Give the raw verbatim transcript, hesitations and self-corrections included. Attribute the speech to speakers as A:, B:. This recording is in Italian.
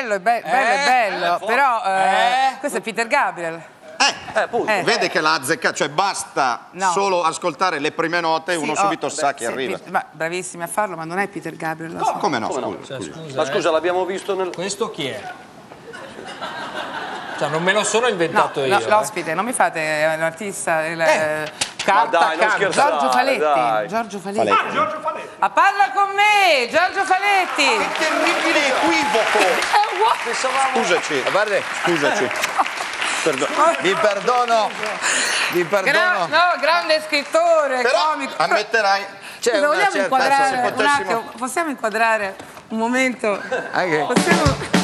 A: bello, è be- bello, è bello,
B: eh,
A: però eh,
B: eh.
A: questo è Peter Gabriel.
C: Eh,
B: Eh, appunto.
A: Eh.
C: vede che l'ha azzeccato, cioè basta
A: No.
C: solo ascoltare le prime note e
A: Sì,
C: uno
A: oh,
C: subito sa chi
A: sì,
C: arriva.
A: Pete- ma bravissimi a farlo, ma non è Peter Gabriel. lo
C: No,
A: so.
C: come no,
B: Come no?
C: scusa,
D: Cioè,
C: scusa.
D: scusa,
B: Ma scusa,
D: eh.
B: l'abbiamo visto nel...
D: Questo chi è? Cioè, non me lo sono inventato
A: No,
D: io.
A: no, l'ospite, non mi fate eh, l'artista, il, eh,
D: Carta,
B: Ma dai, non
D: carta.
B: scherzare.
A: Giorgio Faletti.
B: dai.
A: Giorgio Faletti.
C: Faletti.
E: Giorgio Faletti.
A: Ah, parla con me, Giorgio Faletti.
C: Che terribile equivoco!
B: Pensavamo...
C: Scusaci,
F: Guardi,
C: scusaci. Perdo-
F: vi perdono, vi
A: Gra-
F: perdono.
A: no, grande scrittore,
C: Però
A: comico.
C: ammetterai
F: C'è
A: Scusa,
F: una
A: vogliamo
F: certa-
A: inquadrare
C: se
A: un
C: potessimo-
A: attimo? Possiamo inquadrare un momento?
F: Anche-
A: Possiamo...